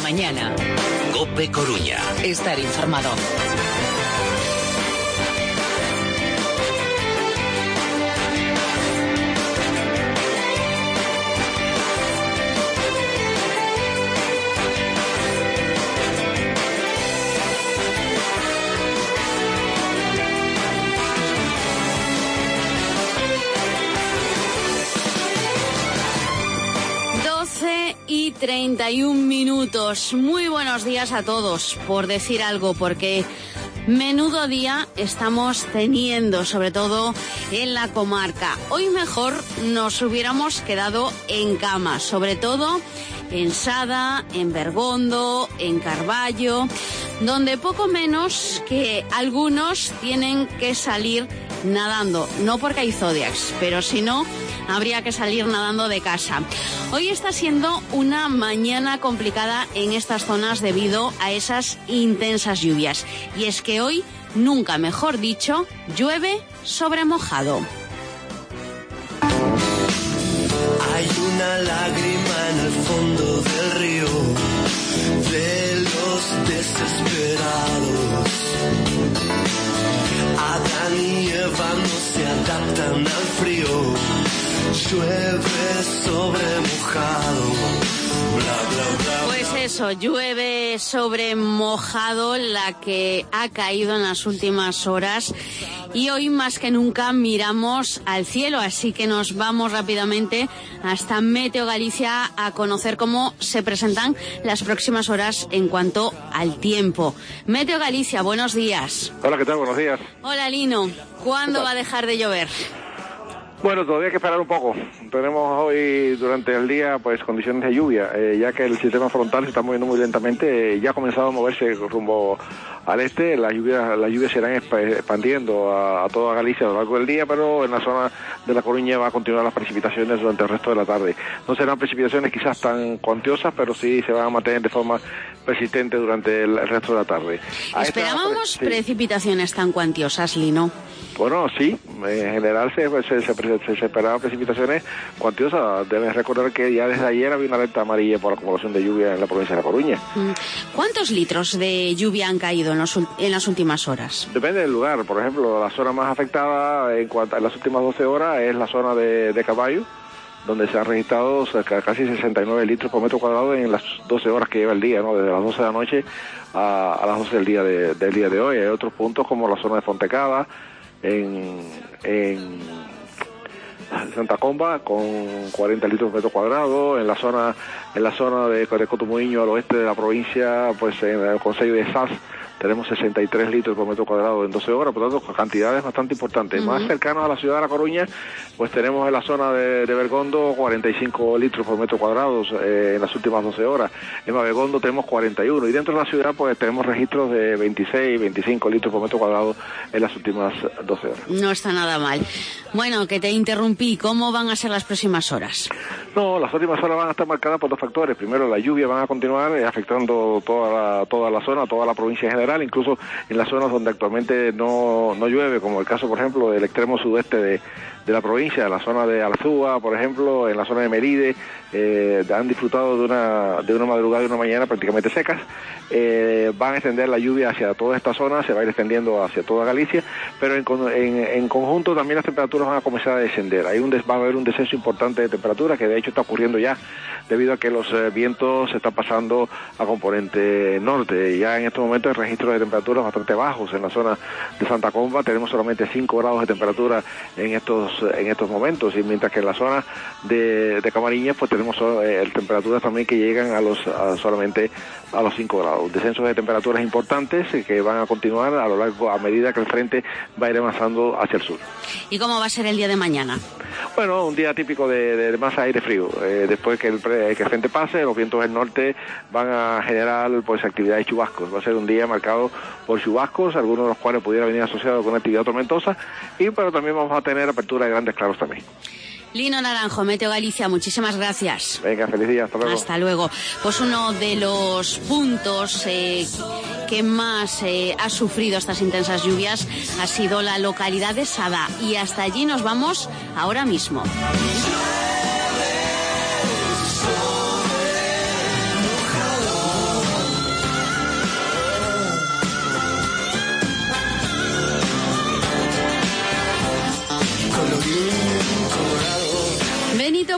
mañana. COPE Coruña. Estar informado. Y 31 minutos. Muy buenos días a todos, por decir algo, porque menudo día estamos teniendo, sobre todo en la comarca. Hoy mejor nos hubiéramos quedado en cama, sobre todo en Sada, en Bergondo, en Carballo, donde poco menos que algunos tienen que salir nadando, no porque hay zodiacs, pero si no, habría que salir nadando de casa. Hoy está siendo una mañana complicada en estas zonas debido a esas intensas lluvias. Y es que hoy, nunca mejor dicho, llueve sobre mojado. Hay una lágrima en el fondo del río de los desesperados. Adán y Eva no se adaptan al frío. Llueve sobre mojado, bla, bla, bla. Pues eso, llueve sobre mojado, la que ha caído en las últimas horas. Y hoy más que nunca miramos al cielo, así que nos vamos rápidamente hasta Meteo Galicia a conocer cómo se presentan las próximas horas en cuanto al tiempo. Meteo Galicia, buenos días. Hola, ¿qué tal? Buenos días. Hola, Lino. ¿Cuándo va a dejar de llover? Bueno, todavía hay que esperar un poco. Tenemos hoy durante el día pues condiciones de lluvia, ya que el sistema frontal se está moviendo muy lentamente, ya ha comenzado a moverse rumbo al este. Las lluvias se irán expandiendo a toda Galicia a lo largo del día, pero en la zona de La Coruña va a continuar las precipitaciones durante el resto de la tarde. No serán precipitaciones quizás tan cuantiosas, pero sí se van a mantener de forma persistente durante el resto de la tarde. ¿Esperábamos precipitaciones tan cuantiosas, Lino? Bueno, sí, en general se esperaban precipitaciones cuantiosas. Debes recordar que ya desde ayer había una alerta amarilla por acumulación de lluvia en la provincia de La Coruña. ¿Cuántos litros de lluvia han caído en las últimas horas? Depende del lugar. Por ejemplo, la zona más afectada en cuanto a las últimas 12 horas es la zona de Carballo, donde se han registrado casi 69 litros por metro cuadrado en las 12 horas que lleva el día, ¿no? Desde las 12 de la noche a las 12 del día de hoy. Hay otros puntos como la zona de Fontecada, en Santa Comba con 40 litros por metro cuadrado, en la zona de Cotomoinho al oeste de la provincia, pues en el concello de Sas tenemos 63 litros por metro cuadrado en 12 horas, por lo tanto cantidades bastante importantes. Más cercanos a la ciudad de La Coruña, pues tenemos en la zona de Bergondo 45 litros por metro cuadrado en las últimas 12 horas. En Bergondo tenemos 41 y dentro de la ciudad pues tenemos registros de 26, 25 litros por metro cuadrado en las últimas 12 horas. No está nada mal. Bueno, que te interrumpí, ¿cómo van a ser las próximas horas? No, las últimas horas van a estar marcadas por dos factores. Primero, la lluvia va a continuar afectando toda la zona, toda la provincia en general, incluso en las zonas donde actualmente no llueve, como el caso, por ejemplo, del extremo sudeste de la provincia, la zona de Arzúa, por ejemplo, en la zona de Meride, han disfrutado de una madrugada y una mañana prácticamente secas. Van a extender la lluvia hacia toda esta zona, se va a ir extendiendo hacia toda Galicia, pero en conjunto también las temperaturas van a comenzar a descender. Va a haber un descenso importante de temperatura, que de hecho está ocurriendo ya, debido a que los vientos se están pasando a componente norte. Ya en estos momentos hay registros de temperaturas bastante bajos en la zona de Santa Comba. Tenemos solamente 5 grados de temperatura en estos momentos, y mientras que en la zona de Camariñas pues tenemos temperaturas también que llegan solamente a los 5 grados. Descensos de temperaturas importantes que van a continuar a medida que el frente va a ir avanzando hacia el sur. ¿Y cómo va a ser el día de mañana? Bueno, un día típico de más aire frío. Después que el frente pase, los vientos del norte van a generar pues actividades de chubascos. Va a ser un día marcado por chubascos, algunos de los cuales pudieran venir asociados con actividad tormentosa, pero también vamos a tener apertura de grandes claros también. Lino Naranjo, Meteo Galicia, muchísimas gracias. Venga, feliz día, hasta luego. Hasta luego. Pues uno de los puntos que más ha sufrido estas intensas lluvias ha sido la localidad de Sada, y hasta allí nos vamos ahora mismo.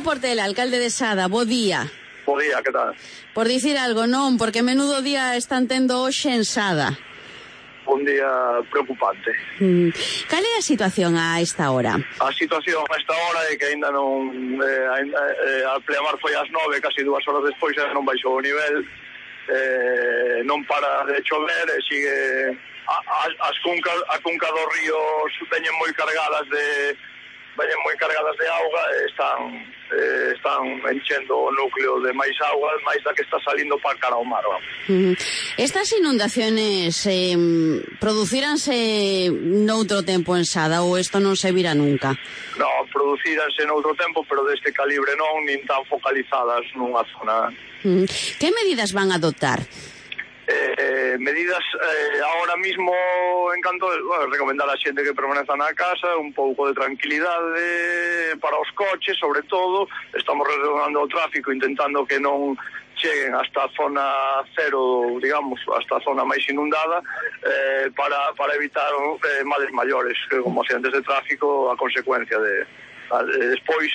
Antonio Portela, alcalde de Sada, bo día. Bo día, que tal? Por dicir algo, non, porque menudo día están tendo hoxe en Sada. Un día preocupante. Cal é a situación a esta hora? A situación a esta hora é que ainda non... a pleamar foi ás 9, casi 2 horas despois, non baixou o nivel, non para de chover, e sigue... a cunca dos ríos veñen moi cargadas de auga, están enchendo o núcleo de máis auga, máis da que está salindo para cara ao mar. Estas inundaciones producíranse noutro tempo en Sada ou isto non se vira nunca? Non, producíranse noutro tempo, pero deste calibre non, nin tan focalizadas nunha zona. Que medidas van a adoptar? Medidas ahora mismo en canto recomendar a xente que permaneza na casa, un pouco de tranquilidade para os coches, sobre todo estamos reordenando o tráfico, intentando que non cheguen hasta a zona cero, digamos, hasta a zona máis inundada, para evitar males maiores, como accidentes de tráfico a consecuencia de despois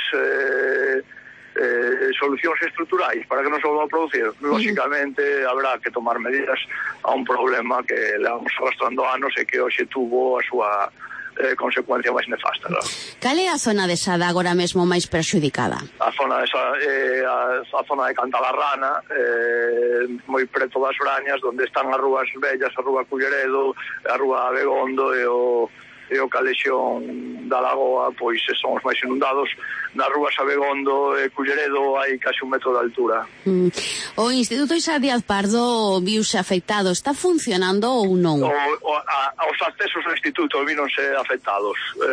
solucións estruturais para que non se volva a producir. Lógicamente habrá que tomar medidas a un problema que levamos arrastrando anos e que hoxe tuvo a súa consecuencia máis nefasta. Cal é a zona de Sada agora mesmo máis perxudicada? A zona de Cantalarrana, moi preto das Brañas, onde están as rúas vellas, a rúa Culleredo, a rúa Abegondo e o Calexón da Lagoa, pois son os máis inundados. Nas rúas Abegondo e Culleredo hai casi 1 metro de altura. O Instituto Isa Díaz Pardo viuse afectado, está funcionando ou non? Os accesos ao instituto vínonse afectados.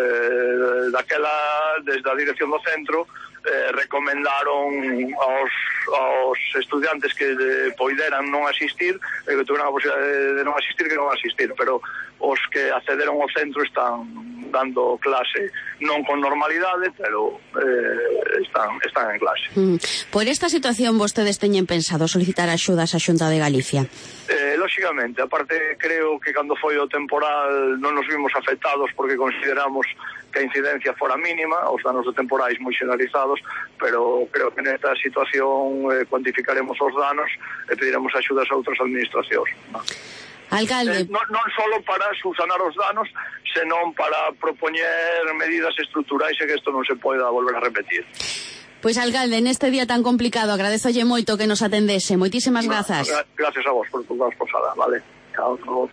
Desde a dirección do centro, recomendaron aos estudiantes que poideran non asistir, que tuveran a posibilidade de non asistir, que non asistir, pero os que accederon ao centro están dando clase, non con normalidade, pero están en clase. Por esta situación vostedes teñen pensado solicitar axudas á Xunta de Galicia? Lógicamente, aparte creo que cando foi o temporal non nos vimos afectados porque consideramos que a incidencia fora mínima, os danos de temporais moi xenalizados, pero creo que nesta situación cuantificaremos os danos e pediremos axudas a outras administracións. Alcalde... non só para subsanar os danos, senón para propoñer medidas estruturais e que isto non se poida volver a repetir. Pois, alcalde, neste día tan complicado, agradezolle moito que nos atendese. Moitísimas grazas. Gracias a vos por tu posada, vale. Chao, chao.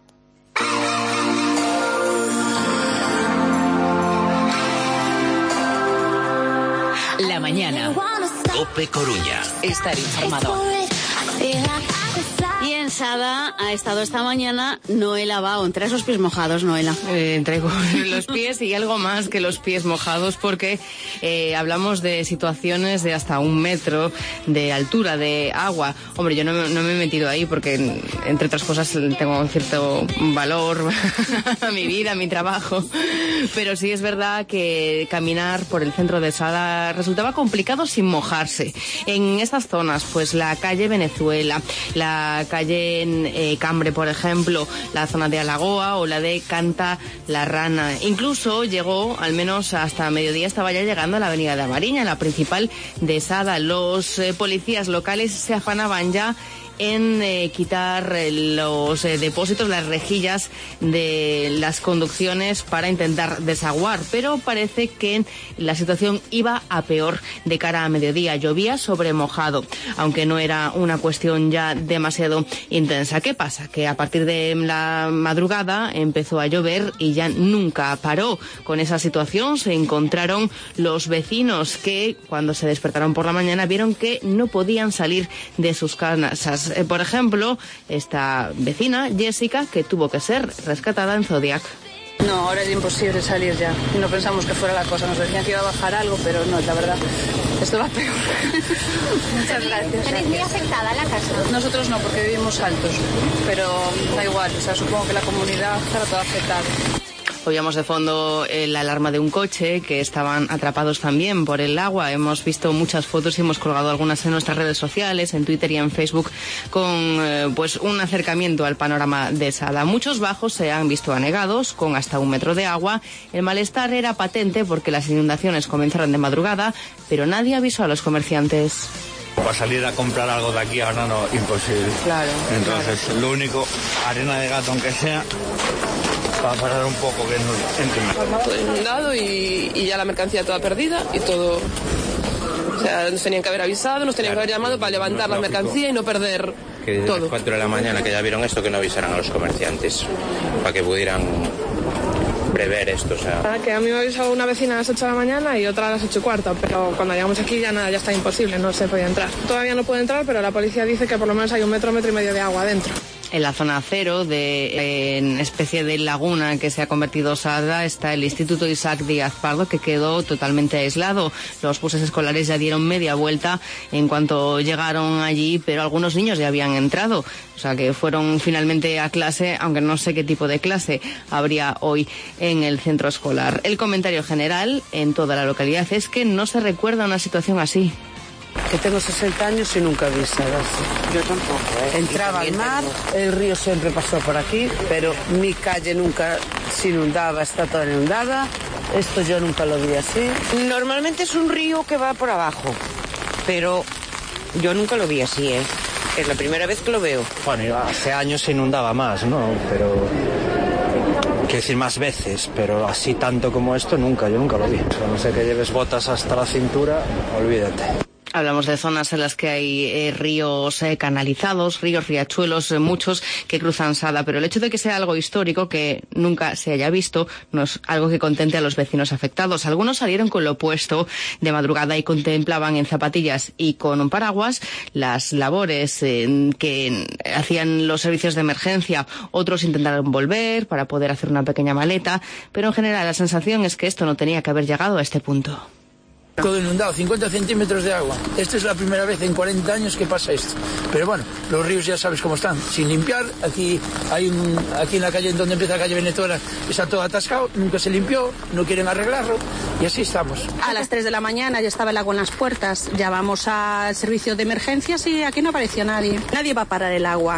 La mañana. COPE Coruña. Estar informado. Y en Sada ha estado esta mañana Noela Bao. Traes los pies mojados, Noela. Traigo los pies y algo más que los pies mojados porque hablamos de situaciones de hasta 1 metro de altura de agua. Hombre, yo no me he metido ahí porque, entre otras cosas, tengo cierto valor a mi vida, a mi trabajo. Pero sí es verdad que caminar por el centro de Sada resultaba complicado sin mojarse. En estas zonas, pues la calle Venezuela, la calle Cambre, por ejemplo, la zona de Alagoa o la de Cantalarrana. Incluso llegó, al menos hasta mediodía, estaba ya llegando a la avenida de Amariña, la principal de Sada. Los policías locales se afanaban ya en quitar los depósitos, las rejillas de las conducciones para intentar desaguar, pero parece que la situación iba a peor de cara a mediodía. Llovía sobre mojado, aunque no era una cuestión ya demasiado intensa. ¿Qué pasa? Que a partir de la madrugada empezó a llover y ya nunca paró. Con esa situación se encontraron los vecinos que, cuando se despertaron por la mañana, vieron que no podían salir de sus casas. Por ejemplo, esta vecina, Jessica, que tuvo que ser rescatada en Zodiac. No, ahora es imposible salir ya. No pensamos que fuera la cosa. Nos decían que iba a bajar algo, pero no, la verdad, esto va peor. Muchas gracias. ¿Tenéis muy afectada la casa? Nosotros no, porque vivimos altos, pero da igual, o sea, supongo que la comunidad estará toda afectada. Oíamos de fondo la alarma de un coche, que estaban atrapados también por el agua. Hemos visto muchas fotos y hemos colgado algunas en nuestras redes sociales, en Twitter y en Facebook, con pues un acercamiento al panorama de Sada. Muchos bajos se han visto anegados, con hasta 1 metro de agua. El malestar era patente porque las inundaciones comenzaron de madrugada, pero nadie avisó a los comerciantes. Para salir a comprar algo de aquí ahora no, imposible. Claro. Entonces, claro. Lo único, arena de gato aunque sea, para parar un poco que no entre más. Todo inundado y ya la mercancía toda perdida y todo. O sea, nos tenían que haber avisado, nos tenían que haber llamado para levantar la mercancía y no perder que desde todo. las 4 de la mañana que ya vieron esto, que no avisaran a los comerciantes para que pudieran prever esto, o sea. Que a mí me ha avisado una vecina a las 8 de la mañana y otra a las 8:15, pero cuando llegamos aquí ya nada, ya está imposible, no se podía entrar. Todavía no puede entrar, pero la policía dice que por lo menos hay 1 metro, 1,5 metros de agua dentro. En la zona cero, en especie de laguna que se ha convertido Sada, está el Instituto Isaac Díaz Pardo, que quedó totalmente aislado. Los buses escolares ya dieron media vuelta en cuanto llegaron allí, pero algunos niños ya habían entrado. O sea que fueron finalmente a clase, aunque no sé qué tipo de clase habría hoy en el centro escolar. El comentario general en toda la localidad es que no se recuerda una situación así. Que tengo 60 años y nunca vi Sada así. Yo tampoco, Entraba al mar, el río siempre pasó por aquí, pero mi calle nunca se inundaba, está toda inundada. Esto yo nunca lo vi así. Normalmente es un río que va por abajo, pero yo nunca lo vi así, Es la primera vez que lo veo. Bueno, hace años se inundaba más, ¿no? Pero... quiero decir, más veces, pero así tanto como esto nunca, yo nunca lo vi. O sea, no sé que lleves botas hasta la cintura, olvídate. Hablamos de zonas en las que hay ríos canalizados, ríos, riachuelos, muchos que cruzan Sada, pero el hecho de que sea algo histórico que nunca se haya visto no es algo que contente a los vecinos afectados. Algunos salieron con lo opuesto de madrugada y contemplaban en zapatillas y con un paraguas las labores que hacían los servicios de emergencia. Otros intentaron volver para poder hacer una pequeña maleta, pero en general la sensación es que esto no tenía que haber llegado a este punto. Todo inundado, 50 centímetros de agua. Esta es la primera vez en 40 años que pasa esto. Pero bueno, los ríos ya sabes cómo están, sin limpiar. Aquí en la calle donde empieza la calle Venezuela está todo atascado, nunca se limpió, no quieren arreglarlo y así estamos. A las 3 de la mañana ya estaba el agua en las puertas, llamamos al servicio de emergencias y aquí no apareció nadie. Nadie va a parar el agua.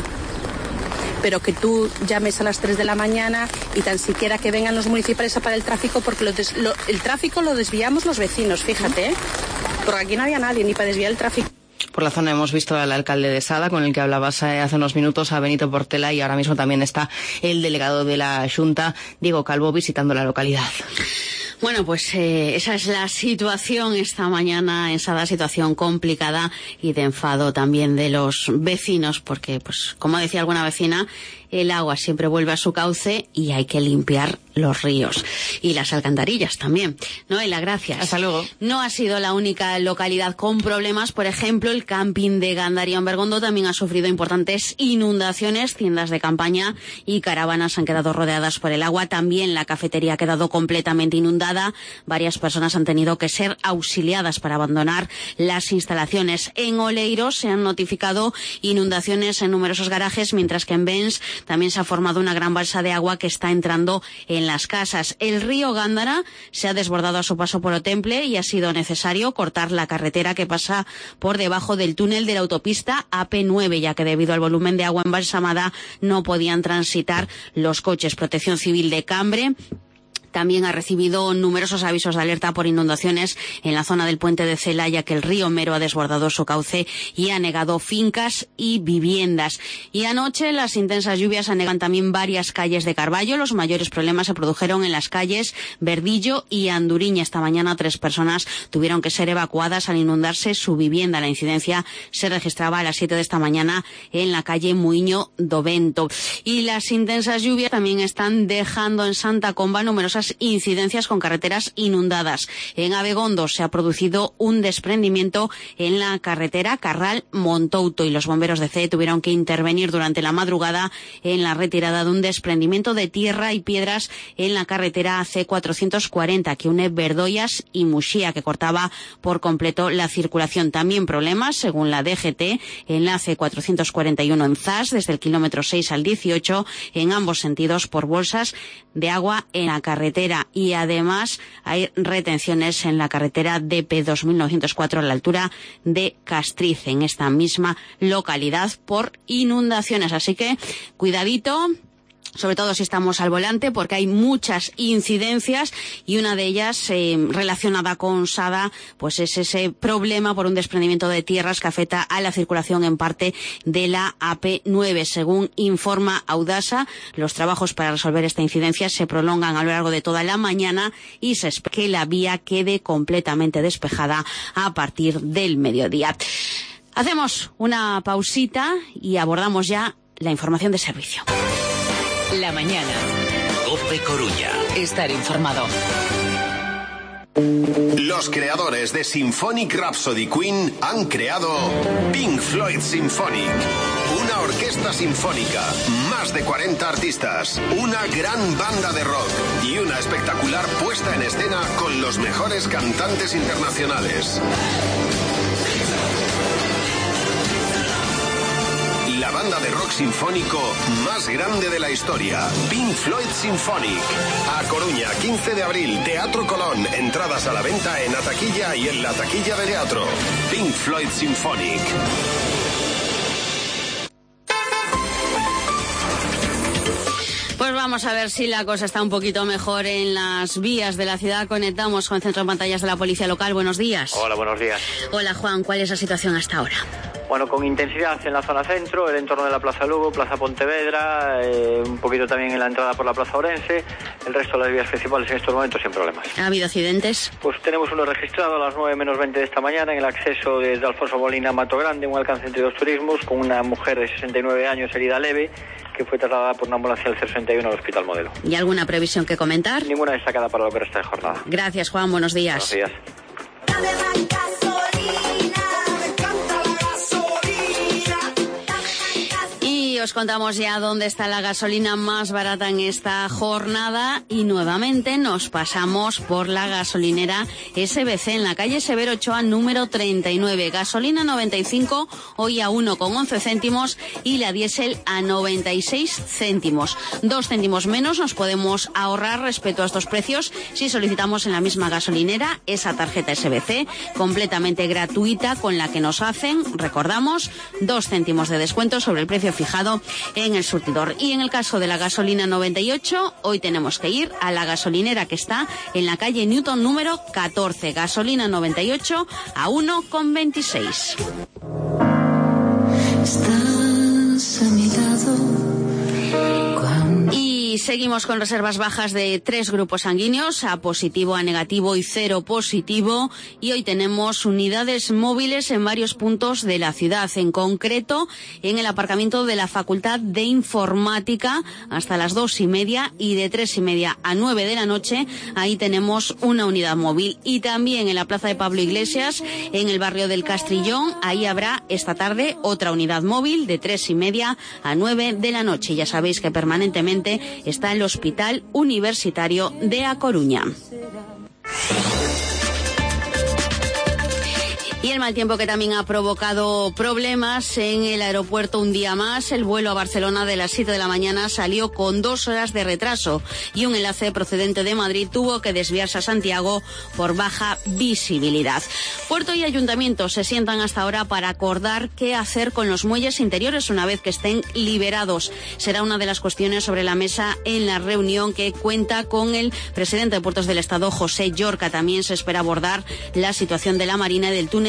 Pero que tú llames a las 3 de la mañana y tan siquiera que vengan los municipales a parar el tráfico, porque el tráfico lo desviamos los vecinos, fíjate, porque aquí no había nadie ni para desviar el tráfico. Por la zona hemos visto al alcalde de Sada, con el que hablabas hace unos minutos, a Benito Portela, y ahora mismo también está el delegado de la Xunta, Diego Calvo, visitando la localidad. Bueno, pues esa es la situación esta mañana en Sada, situación complicada y de enfado también de los vecinos, porque, pues, como decía alguna vecina, el agua siempre vuelve a su cauce y hay que limpiar los ríos y las alcantarillas también. Noela, gracias. Hasta luego. No ha sido la única localidad con problemas. Por ejemplo, el camping de Gandaría en Bergondo también ha sufrido importantes inundaciones. Tiendas de campaña y caravanas han quedado rodeadas por el agua. También la cafetería ha quedado completamente inundada. Varias personas han tenido que ser auxiliadas para abandonar las instalaciones. En Oleiros se han notificado inundaciones en numerosos garajes, mientras que en Bens también se ha formado una gran balsa de agua que está entrando en las casas. El río Gándara se ha desbordado a su paso por Otemple y ha sido necesario cortar la carretera que pasa por debajo del túnel de la autopista AP9, ya que debido al volumen de agua embalsamada no podían transitar los coches. Protección Civil de Cambre también ha recibido numerosos avisos de alerta por inundaciones en la zona del puente de Cela, ya que el río Mero ha desbordado su cauce y ha anegado fincas y viviendas. Y anoche las intensas lluvias anegan también varias calles de Carballo. Los mayores problemas se produjeron en las calles Verdillo y Anduriña. Esta mañana 3 personas tuvieron que ser evacuadas al inundarse su vivienda. La incidencia se registraba a las 7 de esta mañana en la calle Muiño do Vento. Y las intensas lluvias también están dejando en Santa Comba numerosas esas incidencias con carreteras inundadas. En Abegondo se ha producido un desprendimiento en la carretera Carral-Montouto y los bomberos de CEE tuvieron que intervenir durante la madrugada en la retirada de un desprendimiento de tierra y piedras en la carretera C440 que une Verdoyas y Muxía, que cortaba por completo la circulación. También problemas, según la DGT, en la C441 en Zas, desde el kilómetro 6 al 18, en ambos sentidos por bolsas de agua en la carretera. Y además hay retenciones en la carretera DP 2904 a la altura de Castriz, en esta misma localidad, por inundaciones. Así que cuidadito, sobre todo si estamos al volante, porque hay muchas incidencias y una de ellas relacionada con Sada, pues es ese problema por un desprendimiento de tierras que afecta a la circulación en parte de la AP9. Según informa Audasa, los trabajos para resolver esta incidencia se prolongan a lo largo de toda la mañana y se espera que la vía quede completamente despejada a partir del mediodía. Hacemos una pausita y abordamos ya la información de servicio. La mañana. COPE Coruña. Estar informado. Los creadores de Symphonic Rhapsody Queen han creado Pink Floyd Symphonic. Una orquesta sinfónica, más de 40 artistas, una gran banda de rock y una espectacular puesta en escena con los mejores cantantes internacionales. La banda de rock sinfónico más grande de la historia, Pink Floyd Symphonic. A Coruña, 15 de abril, Teatro Colón. Entradas a la venta en Ataquilla y en la taquilla de teatro. Pink Floyd Symphonic. Pues vamos a ver si la cosa está un poquito mejor en las vías de la ciudad. Conectamos con el centro de pantallas de la policía local. Buenos días. Hola, buenos días. Hola, Juan. ¿Cuál es la situación hasta ahora? Bueno, con intensidad en la zona centro, el entorno de la Plaza Lugo, Plaza Pontevedra, un poquito también en la entrada por la Plaza Orense. El resto de las vías principales en estos momentos sin problemas. ¿Ha habido accidentes? Pues tenemos uno registrado a las 9:20 de esta mañana en el acceso desde Alfonso Molina a Mato Grande, un alcance entre dos turismos, con una mujer de 69 años herida leve, que fue trasladada por una ambulancia del 061 al Hospital Modelo. ¿Y alguna previsión que comentar? Ninguna destacada para lo que resta de jornada. Gracias, Juan. Buenos días. Buenos días. Y os contamos ya dónde está la gasolina más barata en esta jornada y nuevamente nos pasamos por la gasolinera SBC en la calle Severo Ochoa número 39. Gasolina 95 hoy a 1,11 céntimos y la diésel a 96 céntimos. 2 céntimos menos nos podemos ahorrar respecto a estos precios si solicitamos en la misma gasolinera esa tarjeta SBC completamente gratuita con la que nos hacen, recordamos, 2 céntimos de descuento sobre el precio fijado en el surtidor. Y en el caso de la gasolina 98, hoy tenemos que ir a la gasolinera que está en la calle Newton número 14. Gasolina 98 a 1,26. Estás a mi lado. Y seguimos con reservas bajas de 3 grupos sanguíneos, A positivo, A negativo y 0 positivo. Y hoy tenemos unidades móviles en varios puntos de la ciudad, en concreto en el aparcamiento de la Facultad de Informática hasta las 2:30 y de 3:30 a 9 de la noche. Ahí tenemos una unidad móvil. Y también en la Plaza de Pablo Iglesias, en el barrio del Castrillón, ahí habrá esta tarde otra unidad móvil de 3:30 a 9 de la noche. Ya sabéis que permanentemente está el Hospital Universitario de A Coruña. Y el mal tiempo que también ha provocado problemas en el aeropuerto un día más. El vuelo a Barcelona de las 7 de la mañana salió con 2 horas de retraso y un enlace procedente de Madrid tuvo que desviarse a Santiago por baja visibilidad. Puerto y Ayuntamiento se sientan hasta ahora para acordar qué hacer con los muelles interiores una vez que estén liberados. Será una de las cuestiones sobre la mesa en la reunión que cuenta con el presidente de Puertos del Estado, José Llorca. También se espera abordar la situación de la Marina y del túnel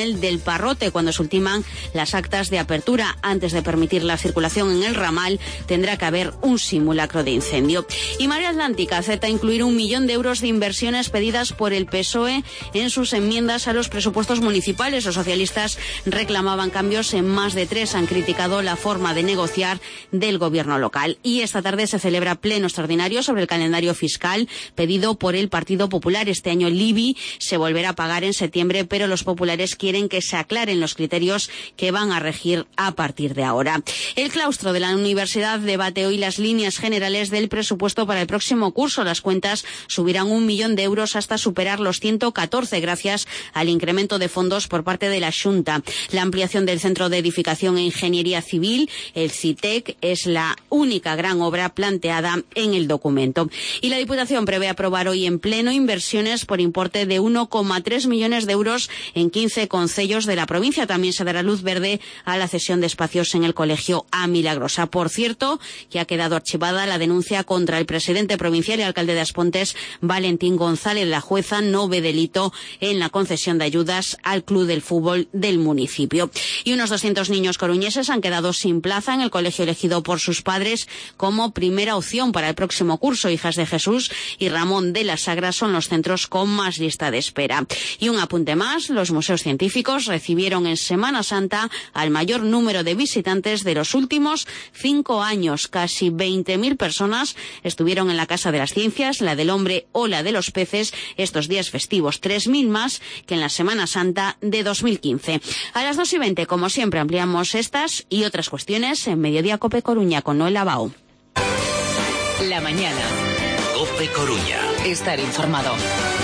túnel del Parrote cuando se ultiman las actas de apertura. Antes de permitir la circulación en el ramal, tendrá que haber un simulacro de incendio. Y Marea Atlántica acepta incluir 1 millón de euros de inversiones pedidas por el PSOE en sus enmiendas a los presupuestos municipales. Los socialistas reclamaban cambios en más de 3. Han criticado la forma de negociar del gobierno local. Y esta tarde se celebra pleno extraordinario sobre el calendario fiscal pedido por el Partido Popular. Este año el IBI se volverá a pagar en septiembre, pero los populares quieren que se aclaren los criterios que van a regir a partir de ahora. El claustro de la universidad debate hoy las líneas generales del presupuesto para el próximo curso. Las cuentas subirán 1 millón de euros hasta superar los 114 gracias al incremento de fondos por parte de la Xunta. La ampliación del Centro de Edificación e Ingeniería Civil, el CITEC, es la única gran obra planteada en el documento. Y la Diputación prevé aprobar hoy en pleno inversiones por importe de 1,3 millones de euros en 15 concellos de la provincia. También se dará luz verde a la cesión de espacios en el Colegio A Milagrosa. Por cierto, que ha quedado archivada la denuncia contra el presidente provincial y alcalde de Aspontes, Valentín González. La jueza no ve delito en la concesión de ayudas al club del fútbol del municipio. Y unos 200 niños coruñeses han quedado sin plaza en el colegio elegido por sus padres como primera opción para el próximo curso. Hijas de Jesús y Ramón de la Sagra son los centros con más lista de espera. Y un apunte más, los museos científicos recibieron en Semana Santa al mayor número de visitantes de los últimos 5 años. Casi 20.000 personas estuvieron en la Casa de las Ciencias, la del Hombre o la de los Peces estos días festivos, 3.000 más que en la Semana Santa de 2015. A las 2:20, como siempre, ampliamos estas y otras cuestiones en Mediodía Cope Coruña con Noel Abao. La mañana. Cope Coruña. Estar informado.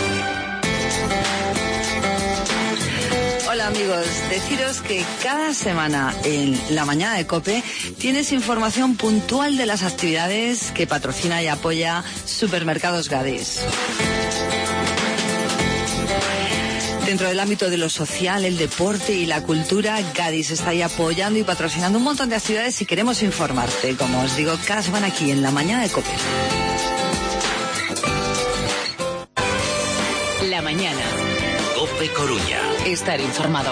Hola amigos, deciros que cada semana en La Mañana de COPE tienes información puntual de las actividades que patrocina y apoya Supermercados Gadis. Dentro del ámbito de lo social, el deporte y la cultura, Gadis está ahí apoyando y patrocinando un montón de actividades y queremos informarte, como os digo, cada semana aquí en La Mañana de COPE. La mañana. Cope Coruña. Estar informado.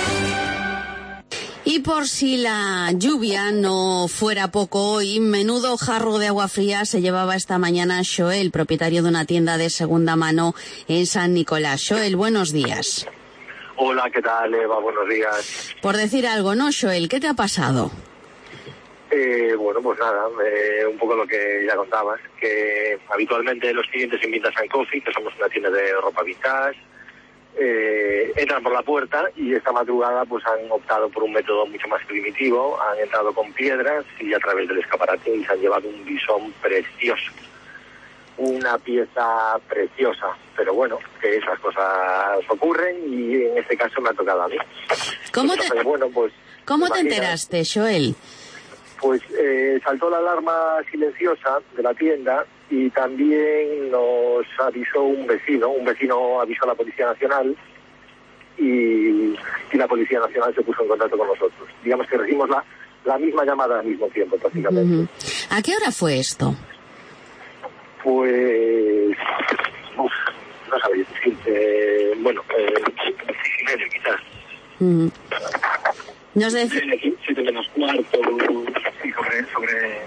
Y por si la lluvia no fuera poco hoy, menudo jarro de agua fría se llevaba esta mañana Xoel, propietario de una tienda de segunda mano en San Nicolás. Xoel, buenos días. Hola, ¿qué tal, Eva? Buenos días. Por decir algo, ¿no, Xoel? ¿Qué te ha pasado? Bueno, pues nada, un poco lo que ya contabas, que habitualmente los clientes invitan a San Coffee, que somos una tienda de ropa vintage, entran por la puerta y esta madrugada pues han optado por un método mucho más primitivo, han entrado con piedras y a través del escaparate y se han llevado un bisón precioso, una pieza preciosa, pero bueno, que esas cosas ocurren y en este caso me ha tocado a mí. ¿Cómo te imaginas, enteraste, Xoel? Pues saltó la alarma silenciosa de la tienda y también nos avisó un vecino avisó a la Policía Nacional y la Policía Nacional se puso en contacto con nosotros. Digamos que recibimos la misma llamada al mismo tiempo, prácticamente. ¿A qué hora fue esto? Pues... no sabía decirte... bueno, 6:30 quizás. Nos decía... 7 menos cuarto, sí, sobre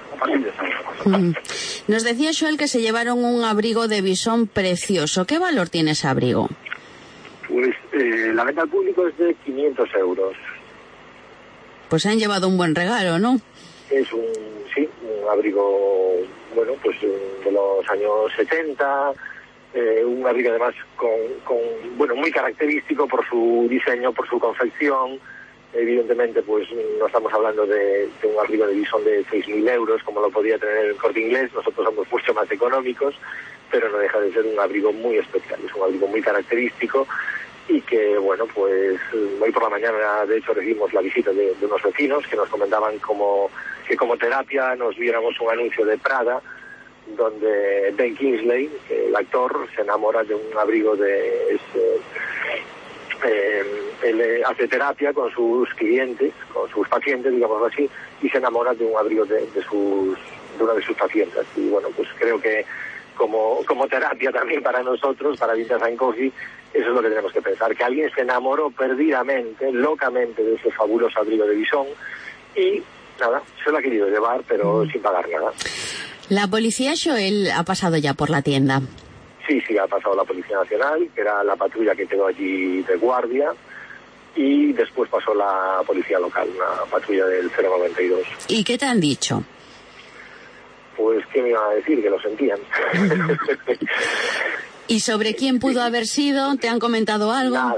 Nos decía Xoel que se llevaron un abrigo de bisón precioso. ¿Qué valor tiene ese abrigo? Pues la venta al público es de 500 euros. Pues han llevado un buen regalo, ¿no? Es un abrigo, bueno, pues de los años 70, un abrigo además con muy característico por su diseño, por su confección. Evidentemente, pues no estamos hablando de un abrigo de bisón de 6.000 euros, como lo podía tener el Corte Inglés. Nosotros somos mucho más económicos, pero no deja de ser un abrigo muy especial. Es un abrigo muy característico y que, bueno, pues hoy por la mañana, de hecho, recibimos la visita de unos vecinos que nos comentaban que como terapia nos viéramos un anuncio de Prada, donde Ben Kingsley, el actor, se enamora de un abrigo de... él hace terapia con sus clientes, con sus pacientes, digámoslo así, y se enamora de un abrigo de una de sus pacientes. Y bueno, pues creo que como terapia también para nosotros, para Vintage & Coffee, Eso es lo que tenemos que pensar, que alguien se enamoró perdidamente, locamente, de ese fabuloso abrigo de visón y nada, se lo ha querido llevar, pero sin pagar nada. La policía, Joel, ha pasado ya por la tienda. Sí, ha pasado la Policía Nacional, que era la patrulla que quedó allí de guardia, y después pasó la policía local, una patrulla del 092. ¿Y qué te han dicho? Pues, ¿qué me iban a decir? Que lo sentían. ¿Y sobre quién pudo haber sido? ¿Te han comentado algo? Nada.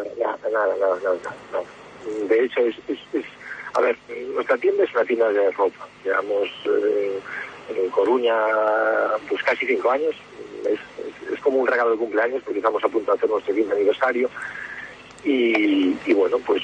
De hecho, a ver, nuestra tienda es una tienda de ropa. Llevamos en Coruña pues casi 5 años. Es como un regalo de cumpleaños porque estamos a punto de hacer nuestro 15 aniversario. Y bueno, pues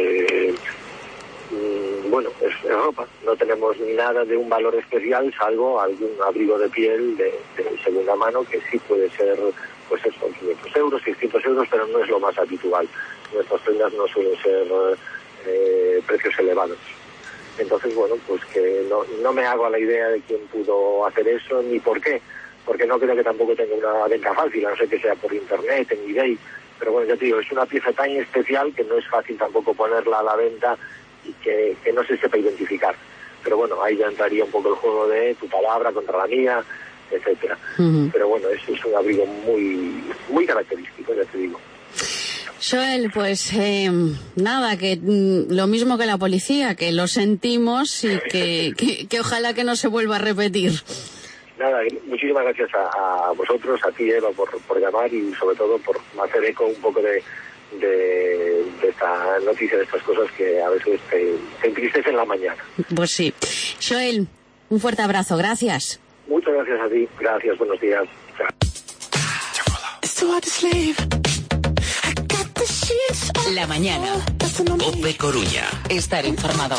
es ropa. No tenemos nada de un valor especial, salvo algún abrigo de piel de segunda mano, que sí puede ser, pues eso, 500 euros, 600 euros, pero no es lo más habitual. Nuestras prendas no suelen ser precios elevados. Entonces, bueno, pues que no me hago a la idea de quién pudo hacer eso, ni por qué, porque no creo que tampoco tenga una venta fácil, a no ser que sea por internet, en eBay. Pero bueno, ya te digo, es una pieza tan especial que no es fácil tampoco ponerla a la venta y que no se sepa identificar. Pero bueno, ahí ya entraría un poco el juego de tu palabra contra la mía, etcétera. Pero bueno, es un abrigo muy, muy característico, ya te digo. Joel, pues nada, que lo mismo que la policía, que lo sentimos y que ojalá que no se vuelva a repetir. Nada, muchísimas gracias a vosotros, a ti, Eva, por llamar y sobre todo por hacer eco un poco de esta noticia, de estas cosas que a veces te entristecen la mañana. Pues sí. Joel, un fuerte abrazo, gracias. Muchas gracias a ti, gracias, buenos días. La mañana. COPE Coruña. Estar informado.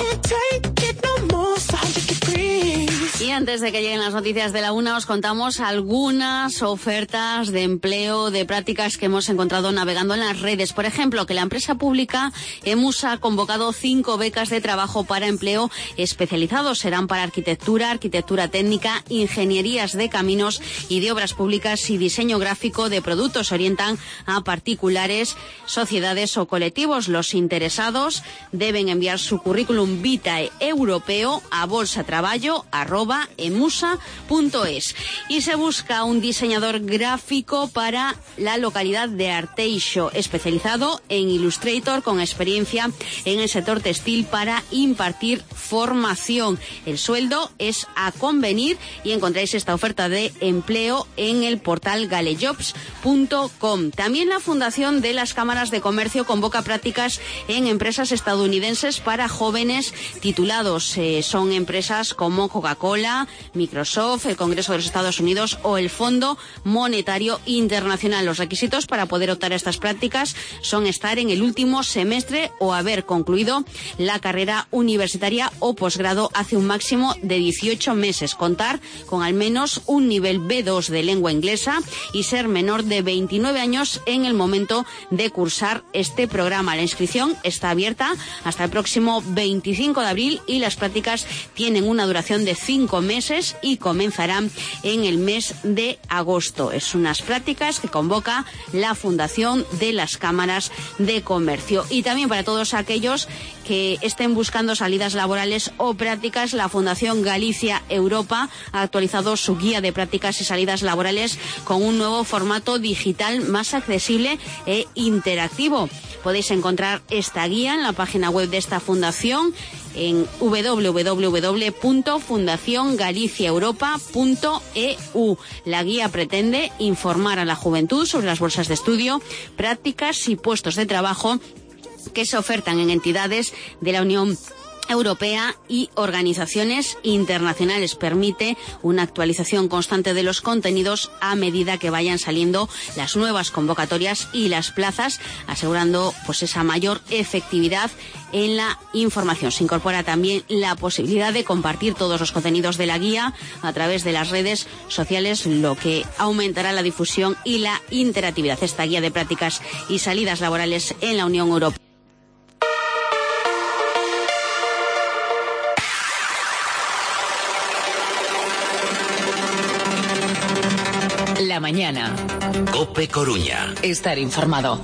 Y antes de que lleguen las noticias de la 1, os contamos algunas ofertas de empleo, de prácticas que hemos encontrado navegando en las redes. Por ejemplo, que la empresa pública EMUSA ha convocado 5 becas de trabajo para empleo especializados. Serán para arquitectura técnica, ingenierías de caminos y de obras públicas y diseño gráfico de productos. Orientan a particulares, sociedades o colectivos. Los interesados deben enviar su currículum vitae europeo a bolsatraballo@emusa.es. Y se busca un diseñador gráfico para la localidad de Arteixo, especializado en Illustrator, con experiencia en el sector textil, para impartir formación. El sueldo es a convenir y encontráis esta oferta de empleo en el portal galejobs.com. También la Fundación de las Cámaras de Comercio convoca prácticas en empresas estadounidenses para jóvenes titulados. Son empresas como Coca-Cola, Microsoft, el Congreso de los Estados Unidos o el Fondo Monetario Internacional. Los requisitos para poder optar a estas prácticas son estar en el último semestre o haber concluido la carrera universitaria o posgrado hace un máximo de 18 meses, contar con al menos un nivel B2 de lengua inglesa y ser menor de 29 años en el momento de cursar este programa. La inscripción está abierta hasta el próximo 25 de abril y las prácticas tienen una duración de 5 meses y comenzarán en el mes de agosto. Es unas prácticas que convoca la Fundación de las Cámaras de Comercio. Y también para todos aquellos que estén buscando salidas laborales o prácticas, la Fundación Galicia Europa ha actualizado su guía de prácticas y salidas laborales con un nuevo formato digital más accesible e interactivo. Podéis encontrar esta guía en la página web de esta fundación en www.fundaciongaliciaeuropa.eu. La guía pretende informar a la juventud sobre las bolsas de estudio, prácticas y puestos de trabajo que se ofertan en entidades de la Unión Europea y organizaciones internacionales. Permite una actualización constante de los contenidos a medida que vayan saliendo las nuevas convocatorias y las plazas, asegurando pues esa mayor efectividad en la información. Se incorpora también la posibilidad de compartir todos los contenidos de la guía a través de las redes sociales, lo que aumentará la difusión y la interactividad. Esta guía de prácticas y salidas laborales en la Unión Europea. La La mañana. COPE Coruña. Estar informado.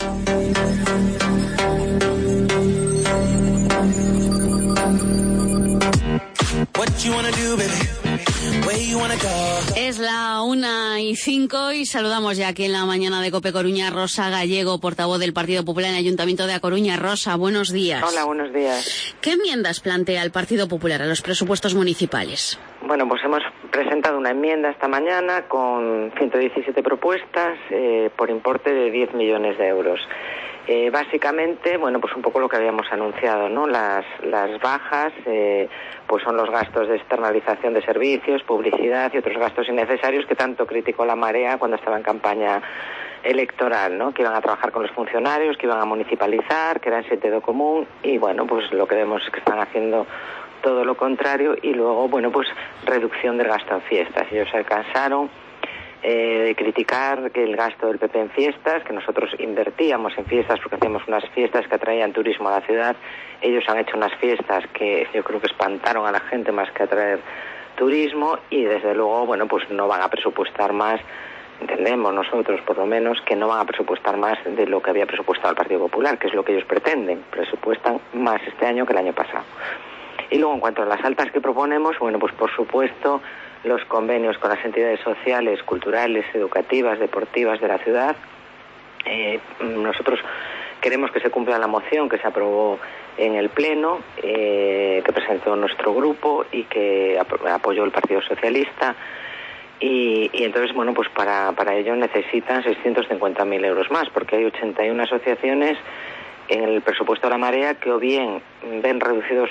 Es la 1:05 y saludamos ya aquí en la mañana de COPE Coruña Rosa Gallego, portavoz del Partido Popular en el Ayuntamiento de A Coruña. Rosa, buenos días. Hola, buenos días. ¿Qué enmiendas plantea el Partido Popular a los presupuestos municipales? Bueno, pues hemos presentado una enmienda esta mañana con 117 propuestas por importe de 10 millones de euros. Básicamente, bueno, pues un poco lo que habíamos anunciado, ¿no? Las bajas, pues son los gastos de externalización de servicios, publicidad y otros gastos innecesarios que tanto criticó La Marea cuando estaba en campaña electoral, ¿no? Que iban a trabajar con los funcionarios, que iban a municipalizar, que era en sentido común, y bueno, pues lo que vemos es que están haciendo todo lo contrario. Y luego, bueno, pues reducción del gasto en fiestas. Ellos se cansaron de criticar que el gasto del PP en fiestas, que nosotros invertíamos en fiestas porque hacíamos unas fiestas que atraían turismo a la ciudad. Ellos han hecho unas fiestas que yo creo que espantaron a la gente más que atraer turismo, y desde luego, bueno, pues no van a presupuestar más. Entendemos nosotros, por lo menos, que no van a presupuestar más de lo que había presupuestado el Partido Popular, que es lo que ellos pretenden. Presupuestan más este año que el año pasado. Y luego, en cuanto a las altas que proponemos, bueno, pues por supuesto los convenios con las entidades sociales, culturales, educativas, deportivas de la ciudad. Nosotros queremos que se cumpla la moción que se aprobó en el Pleno, que presentó nuestro grupo y que apoyó el Partido Socialista. Y entonces, bueno, pues para ello necesitan 650.000 euros más, porque hay 81 asociaciones en el presupuesto de La Marea que o bien ven reducido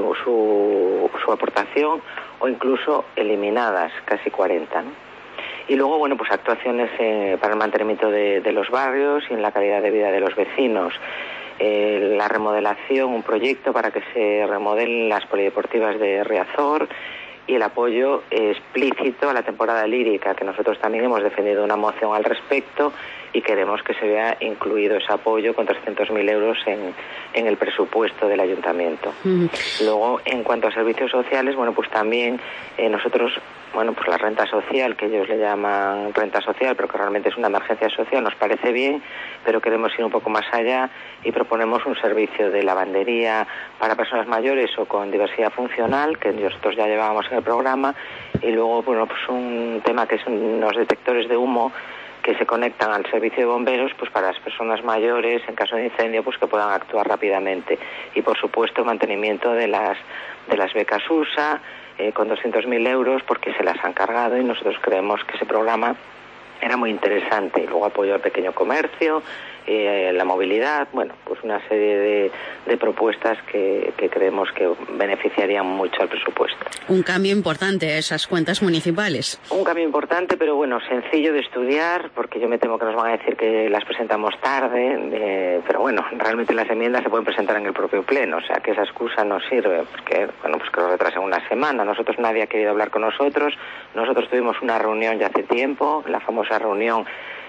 su aportación o incluso eliminadas, casi 40, ¿no? Y luego, bueno, pues actuaciones para el mantenimiento de los barrios y en la calidad de vida de los vecinos. La remodelación, un proyecto para que se remodelen las polideportivas de Riazor, y el apoyo explícito a la temporada lírica, que nosotros también hemos defendido una moción al respecto y queremos que se vea incluido ese apoyo con 300.000 euros en el presupuesto del ayuntamiento. Luego, en cuanto a servicios sociales, bueno, pues también nosotros, bueno, pues la renta social, que ellos le llaman renta social, pero que realmente es una emergencia social, nos parece bien, pero queremos ir un poco más allá y proponemos un servicio de lavandería para personas mayores o con diversidad funcional, que nosotros ya llevábamos en el programa, y luego, bueno, pues un tema que son unos detectores de humo que se conectan al servicio de bomberos, pues para las personas mayores, en caso de incendio, pues que puedan actuar rápidamente. Y por supuesto el mantenimiento de las becas USA, con 200.000 euros, porque se las han cargado, y nosotros creemos que ese programa era muy interesante. Y luego apoyo al pequeño comercio, la movilidad, bueno, pues una serie de propuestas que creemos que beneficiarían mucho al presupuesto. Un cambio importante a esas cuentas municipales. Un cambio importante, pero bueno, sencillo de estudiar, porque yo me temo que nos van a decir que las presentamos tarde, pero bueno, realmente las enmiendas se pueden presentar en el propio Pleno, o sea que esa excusa no sirve, porque, bueno, pues que lo retrasen una semana. Nadie ha querido hablar con nosotros. Nosotros tuvimos una reunión ya hace tiempo, la famosa reunión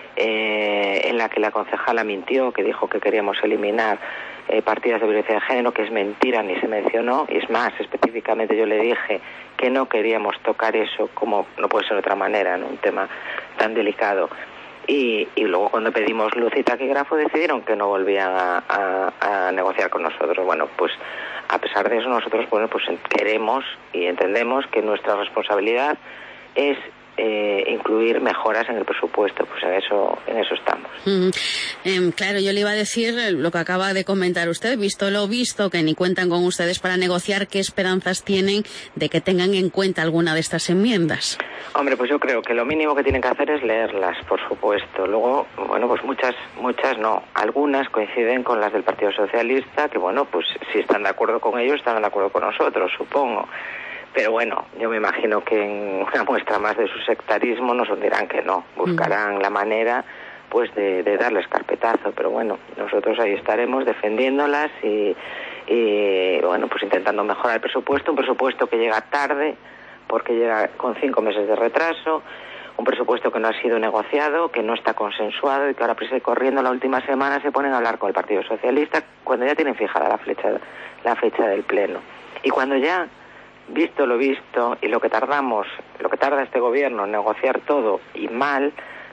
en la que la concejala mintió, que dijo que queríamos eliminar partidas de violencia de género, que es mentira, ni se mencionó. Y es más, específicamente yo le dije que no queríamos tocar eso, como no puede ser de otra manera, ¿no? Un tema tan delicado. Y luego, cuando pedimos luz y taquígrafo, decidieron que no volvían a negociar con nosotros. Bueno, pues a pesar de eso, nosotros, bueno, pues queremos y entendemos que nuestra responsabilidad es incluir mejoras en el presupuesto, pues en eso estamos. Claro, yo le iba a decir lo que acaba de comentar usted, visto lo visto, que ni cuentan con ustedes para negociar, ¿qué esperanzas tienen de que tengan en cuenta alguna de estas enmiendas? Hombre, pues yo creo que lo mínimo que tienen que hacer es leerlas, por supuesto. Luego, bueno, pues muchas no, algunas coinciden con las del Partido Socialista, que bueno, pues si están de acuerdo con ellos, están de acuerdo con nosotros, supongo. Pero bueno, yo me imagino que en una muestra más de su sectarismo nos dirán que no, buscarán la manera pues de darles carpetazo, pero bueno, nosotros ahí estaremos defendiéndolas y bueno, pues intentando mejorar el presupuesto, un presupuesto que llega tarde porque llega con 5 meses de retraso, un presupuesto que no ha sido negociado, que no está consensuado y que ahora prisa y corriendo la última semana se ponen a hablar con el Partido Socialista cuando ya tienen fijada la fecha del Pleno. Y cuando ya, visto lo visto y lo que tarda este gobierno en negociar todo y mal,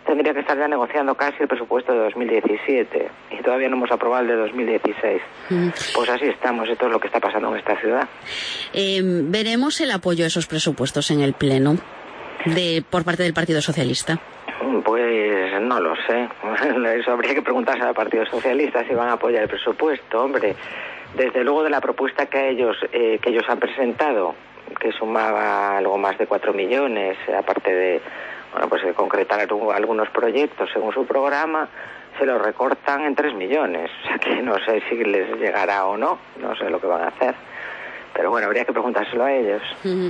tendría que estar ya negociando casi el presupuesto de 2017 y todavía no hemos aprobado el de 2016. Pues así estamos, esto es lo que está pasando en esta ciudad. ¿Veremos el apoyo a esos presupuestos en el Pleno por parte del Partido Socialista? Pues no lo sé. Eso habría que preguntarse al Partido Socialista si van a apoyar el presupuesto. Hombre, desde luego de la propuesta que ellos han presentado, que sumaba algo más de 4 millones, aparte de de concretar algunos proyectos según su programa, se lo recortan en 3 millones. O sea que no sé si les llegará o no sé lo que van a hacer. Pero bueno, habría que preguntárselo a ellos.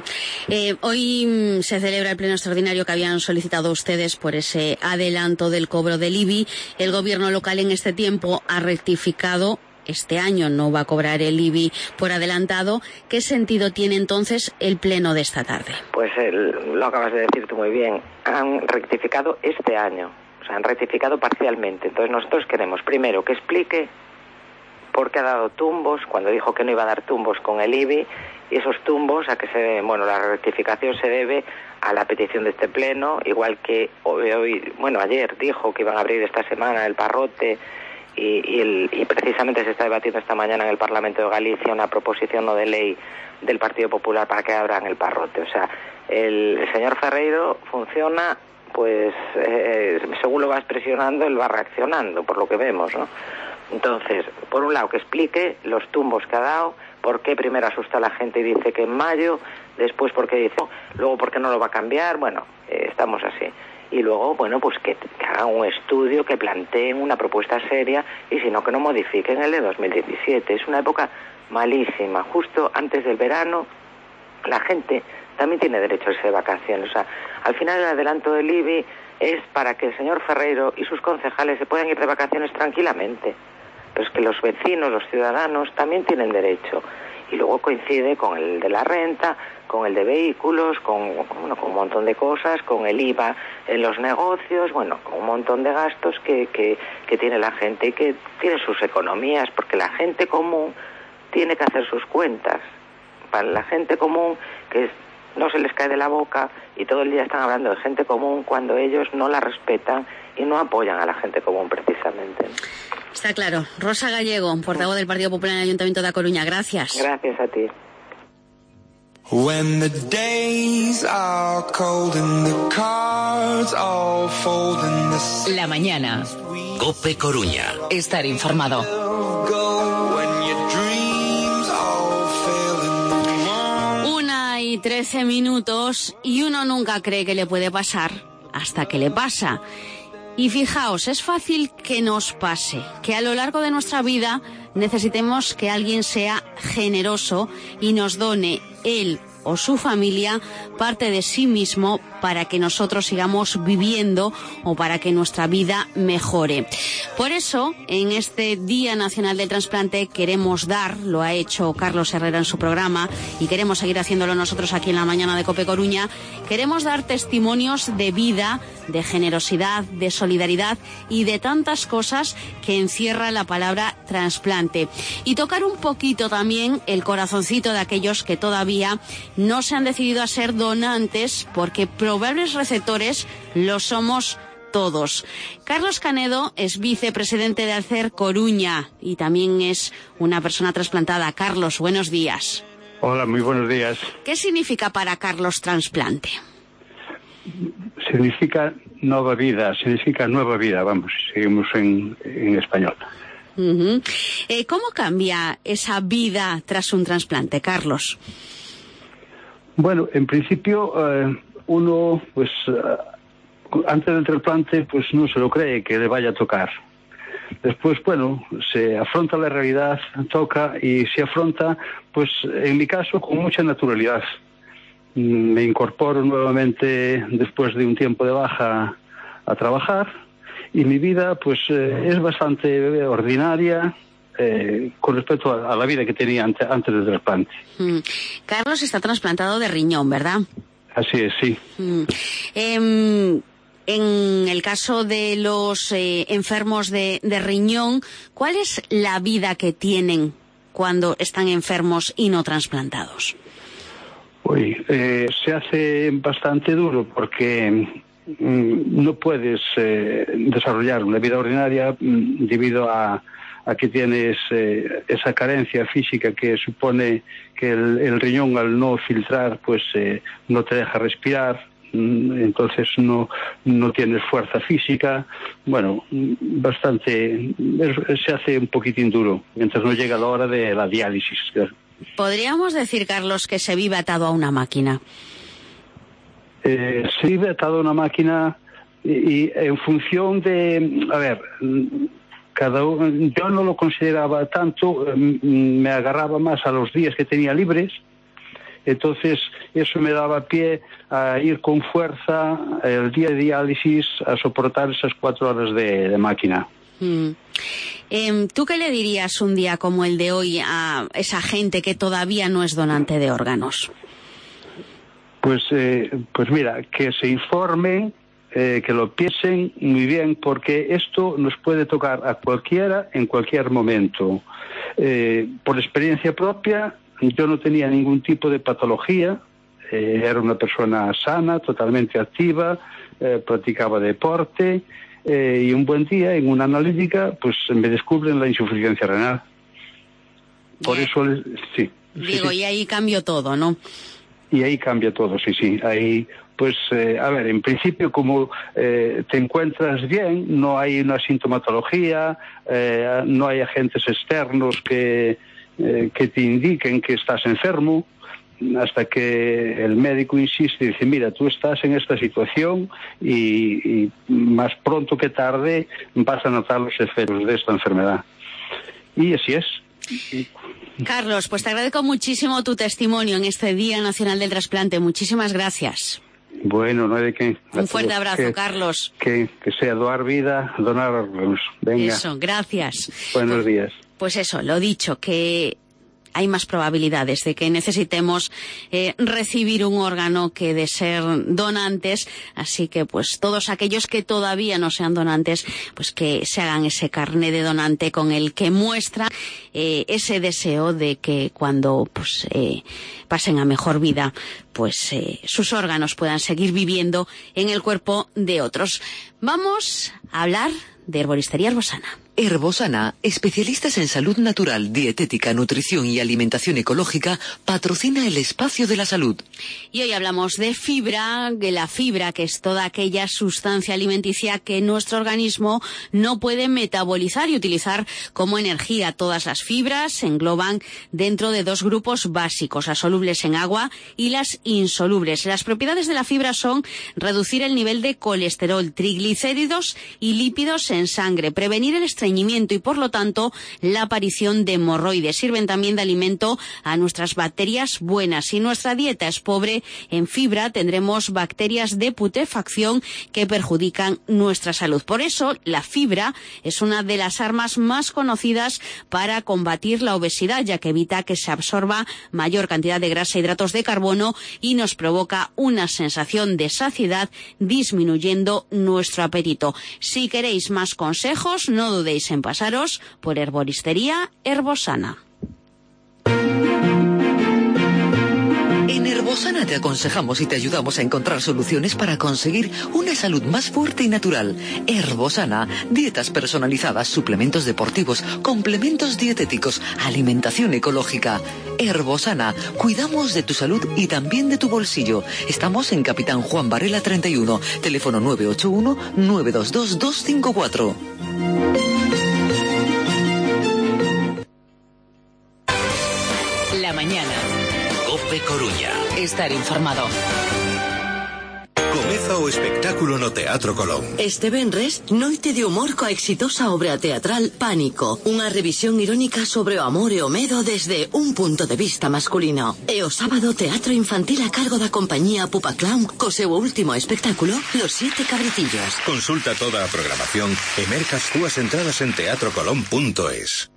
Hoy se celebra el pleno extraordinario que habían solicitado ustedes por ese adelanto del cobro del IBI. El gobierno local en este tiempo ha rectificado. Este año no va a cobrar el IBI por adelantado. ¿Qué sentido tiene entonces el pleno de esta tarde? Pues lo acabas de decir tú muy bien. Han rectificado este año. O sea, han rectificado parcialmente. Entonces nosotros queremos, primero, que explique por qué ha dado tumbos cuando dijo que no iba a dar tumbos con el IBI, y esos tumbos a que se debe. Bueno, la rectificación se debe a la petición de este pleno, igual que ayer dijo que iban a abrir esta semana el Parrote, y precisamente se está debatiendo esta mañana en el Parlamento de Galicia una proposición no de ley del Partido Popular para que abran el Parrote. O sea, el señor Ferreiro funciona, pues según lo vas presionando, él va reaccionando, por lo que vemos, ¿no? Entonces, por un lado, que explique los tumbos que ha dado, por qué primero asusta a la gente y dice que en mayo, después por qué dice, luego por qué no lo va a cambiar. Bueno, estamos así. Y luego, pues que hagan un estudio, que planteen una propuesta seria, y si no, que no modifiquen el de 2017. Es una época malísima. Justo antes del verano, la gente también tiene derecho a irse de vacaciones. O sea, al final el adelanto del IBI es para que el señor Ferreiro y sus concejales se puedan ir de vacaciones tranquilamente. Pero es que los vecinos, los ciudadanos, también tienen derecho. Y luego coincide con el de la renta, con el de vehículos, con un montón de cosas, con el IVA en los negocios, con un montón de gastos que tiene la gente y que tiene sus economías, porque la gente común tiene que hacer sus cuentas. Para la gente común, que no se les cae de la boca y todo el día están hablando de gente común cuando ellos no la respetan y no apoyan a la gente común precisamente. Está claro. Rosa Gallego, portavoz del Partido Popular en el Ayuntamiento de A Coruña. Gracias. Gracias a ti. When the days are cold and the cards all fold and the... La mañana. COPE Coruña. Estar informado. When your dreams all fail and... 1:13 y uno nunca cree que le puede pasar hasta que le pasa. Y fijaos, es fácil que nos pase, que a lo largo de nuestra vida necesitemos que alguien sea generoso y nos done él o su familia parte de sí mismo para que nosotros sigamos viviendo o para que nuestra vida mejore. Por eso, en este Día Nacional del Trasplante queremos dar, lo ha hecho Carlos Herrera en su programa y queremos seguir haciéndolo nosotros aquí en la mañana de COPE Coruña, queremos dar testimonios de vida, de generosidad, de solidaridad y de tantas cosas que encierra la palabra trasplante. Y tocar un poquito también el corazoncito de aquellos que todavía no se han decidido a ser donantes, porque probables receptores lo somos todos. Carlos Canedo es vicepresidente de Alcer Coruña y también es una persona trasplantada. Carlos, buenos días. Hola, muy buenos días. ¿Qué significa para Carlos trasplante? Significa nueva vida, vamos, seguimos en español. Uh-huh. ¿Cómo cambia esa vida tras un trasplante, Carlos? Bueno, en principio uno, antes del trasplante, pues no se lo cree que le vaya a tocar. Después, se afronta la realidad, toca y se afronta, pues en mi caso, con mucha naturalidad. Me incorporo nuevamente después de un tiempo de baja a trabajar y mi vida, pues, es bastante ordinaria. Con respecto a la vida que tenía antes del trasplante. Carlos está trasplantado de riñón, ¿verdad? Así es, sí. En el caso de los enfermos de riñón, ¿cuál es la vida que tienen cuando están enfermos y no trasplantados? Se hace bastante duro porque no puedes desarrollar una vida ordinaria debido a que tienes esa carencia física que supone que el riñón, al no filtrar, pues no te deja respirar, entonces no tienes fuerza física. Bueno, bastante, se hace un poquitín duro mientras no llega la hora de la diálisis. ¿Podríamos decir, Carlos, que se vive atado a una máquina? Se vive atado a una máquina y en función de... A ver, yo no lo consideraba tanto, me agarraba más a los días que tenía libres, entonces eso me daba pie a ir con fuerza el día de diálisis a soportar esas 4 horas de máquina. ¿Tú qué le dirías un día como el de hoy a esa gente que todavía no es donante de órganos? Pues mira, que se informen, que lo piensen muy bien, porque esto nos puede tocar a cualquiera en cualquier momento. Por experiencia propia, yo no tenía ningún tipo de patología, era una persona sana, totalmente activa, practicaba deporte, y un buen día en una analítica pues me descubren la insuficiencia renal. Por eso, sí. Digo, sí. Y ahí cambió todo, ¿no? Y ahí cambia todo, sí. Ahí, pues, a ver, en principio, como te encuentras bien, no hay una sintomatología, no hay agentes externos que te indiquen que estás enfermo, hasta que el médico insiste y dice, mira, tú estás en esta situación y más pronto que tarde vas a notar los efectos de esta enfermedad. Y así es. Carlos, pues te agradezco muchísimo tu testimonio en este Día Nacional del Trasplante. Muchísimas gracias. Bueno, no hay de qué. Un fuerte abrazo, Carlos. Que sea donar vida, donar órganos. Venga. Eso, gracias. Buenos días. Pues eso, lo dicho, que hay más probabilidades de que necesitemos recibir un órgano que de ser donantes, así que pues todos aquellos que todavía no sean donantes, pues que se hagan ese carné de donante con el que muestra ese deseo de que cuando pues pasen a mejor vida, pues sus órganos puedan seguir viviendo en el cuerpo de otros. Vamos a hablar de Herboristería Herbosana. Herbosana, especialistas en salud natural, dietética, nutrición y alimentación ecológica, patrocina el espacio de la salud. Y hoy hablamos de la fibra, que es toda aquella sustancia alimenticia que nuestro organismo no puede metabolizar y utilizar como energía. Todas las fibras se engloban dentro de 2 grupos básicos, las solubles en agua y las insolubles. Las propiedades de la fibra son reducir el nivel de colesterol, triglicéridos y lípidos en sangre, prevenir el estreñimiento y, por lo tanto, la aparición de hemorroides. Sirven también de alimento a nuestras bacterias buenas. Si nuestra dieta es pobre en fibra, tendremos bacterias de putrefacción que perjudican nuestra salud. Por eso, la fibra es una de las armas más conocidas para combatir la obesidad, ya que evita que se absorba mayor cantidad de grasa e hidratos de carbono y nos provoca una sensación de saciedad, disminuyendo nuestro apetito. Si queréis más consejos, no dudéis en pasaros por Herboristería Herbosana. En Herbosana te aconsejamos y te ayudamos a encontrar soluciones para conseguir una salud más fuerte y natural. Herbosana, dietas personalizadas, suplementos deportivos, complementos dietéticos, alimentación ecológica. Herbosana, cuidamos de tu salud y también de tu bolsillo. Estamos en Capitán Juan Varela 31, teléfono 981-922-254. La mañana. COPE Coruña. Estar informado. Comeza o espectáculo no Teatro Colón. Este venres, noite de humor coa exitosa obra teatral Pánico, unha revisión irónica sobre o amor e o medo desde un punto de vista masculino. E o sábado, teatro infantil a cargo da compañía Pupa Clown co seu último espectáculo, Los 7 cabritillos. Consulta toda a programación e merca as túas entradas en teatrocolón.es.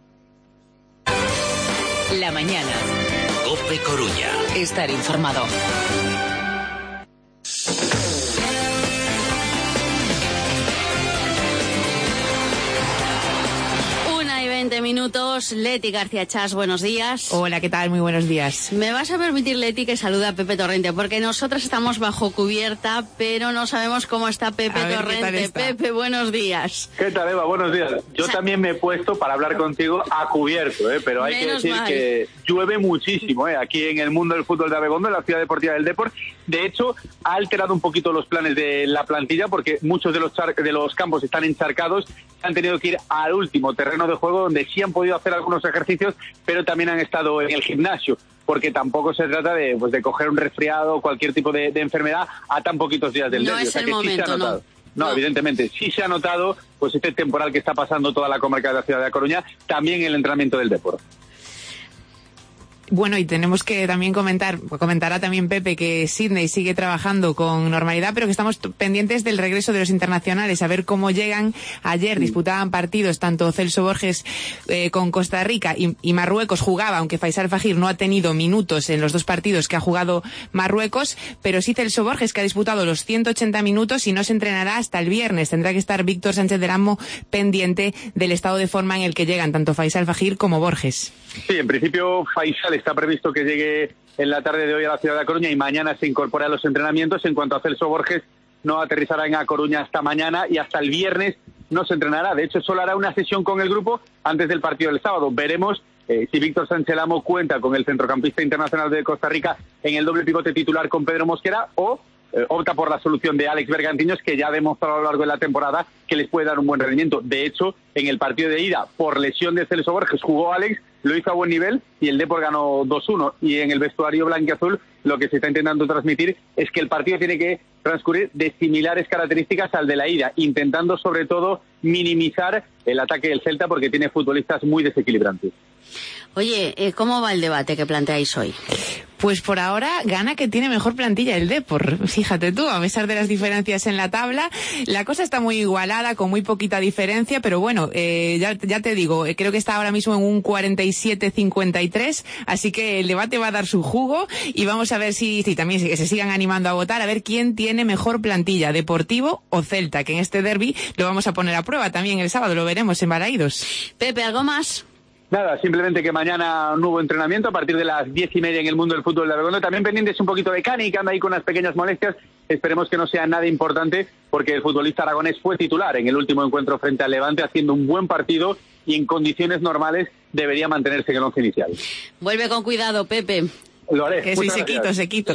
La mañana. COPE Coruña. Estar informado. 20 minutos. Leti García Chas, buenos días. Hola, ¿qué tal? Muy buenos días. Me vas a permitir, Leti, que salude a Pepe Torrente, porque nosotros estamos bajo cubierta, pero no sabemos cómo está Pepe Torrente. Pepe, buenos días. ¿Qué tal, Eva? Buenos días. Yo también me he puesto para hablar contigo a cubierto, pero hay que decir que llueve muchísimo aquí en el mundo del fútbol de Abegondo, en la ciudad deportiva del Depor. De hecho, ha alterado un poquito los planes de la plantilla porque muchos de los campos están encharcados. Han tenido que ir al último terreno de juego donde sí han podido hacer algunos ejercicios, pero también han estado en el gimnasio, porque tampoco se trata de coger un resfriado o cualquier tipo de enfermedad a tan poquitos días del derbi. No es el momento, ¿no? No, evidentemente, sí se ha notado pues este temporal que está pasando toda la comarca de la ciudad de A Coruña, también en el entrenamiento del Depor. Bueno, y tenemos que también comentará también Pepe que Sydney sigue trabajando con normalidad, pero que estamos pendientes del regreso de los internacionales, a ver cómo llegan. Ayer disputaban partidos tanto Celso Borges con Costa Rica y Marruecos jugaba, aunque Faisal Fajir no ha tenido minutos en los dos partidos que ha jugado Marruecos, pero sí Celso Borges, que ha disputado los 180 minutos y no se entrenará hasta el viernes. Tendrá que estar Víctor Sánchez del Amo pendiente del estado de forma en el que llegan tanto Faisal Fajir como Borges. Sí, en principio Faisal está previsto que llegue en la tarde de hoy a la ciudad de A Coruña y mañana se incorpora a los entrenamientos. En cuanto a Celso Borges, no aterrizará en A Coruña hasta mañana y hasta el viernes no se entrenará. De hecho, solo hará una sesión con el grupo antes del partido del sábado. Veremos si Víctor Sánchez Amo cuenta con el centrocampista internacional de Costa Rica en el doble pivote titular con Pedro Mosquera o opta por la solución de Alex Bergantiños, que ya ha demostrado a lo largo de la temporada que les puede dar un buen rendimiento. De hecho, en el partido de ida, por lesión de Celso Borges, jugó Alex, lo hizo a buen nivel y el Depor ganó 2-1. Y en el vestuario blanquiazul lo que se está intentando transmitir es que el partido tiene que transcurrir de similares características al de la ida, intentando sobre todo minimizar el ataque del Celta porque tiene futbolistas muy desequilibrantes. Oye, ¿cómo va el debate que planteáis hoy? Pues por ahora gana que tiene mejor plantilla el Depor. Fíjate tú, a pesar de las diferencias en la tabla, la cosa está muy igualada, con muy poquita diferencia, pero bueno, ya te digo, creo que está ahora mismo en un 47-53, así que el debate va a dar su jugo y vamos a ver si también que se sigan animando a votar, a ver quién tiene mejor plantilla, Deportivo o Celta, que en este derbi lo vamos a poner a prueba también el sábado, lo veremos en Balaídos. Pepe, ¿algo más? Nada, simplemente que mañana nuevo entrenamiento a partir de las 10:30 en el mundo del fútbol de Abegondo. También pendientes un poquito de Cani, que anda ahí con unas pequeñas molestias. Esperemos que no sea nada importante, porque el futbolista aragonés fue titular en el último encuentro frente al Levante, haciendo un buen partido y en condiciones normales debería mantenerse en el once inicial. Vuelve con cuidado, Pepe. Lo haré. Que soy sequito.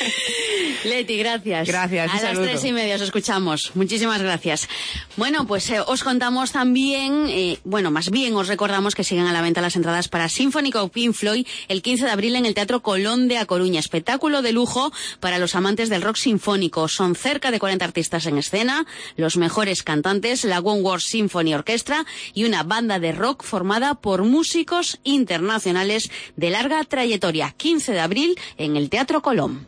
Leti, gracias. Gracias. A las 3:30 os escuchamos. Muchísimas gracias. Bueno, pues os contamos también, más bien os recordamos que siguen a la venta las entradas para Symphonic of Pink Floyd el 15 de abril en el Teatro Colón de A Coruña. Espectáculo de lujo para los amantes del rock sinfónico. Son cerca de 40 artistas en escena, los mejores cantantes, la One World Symphony Orchestra y una banda de rock formada por músicos internacionales de larga trayectoria. 15 de abril en el Teatro Colón.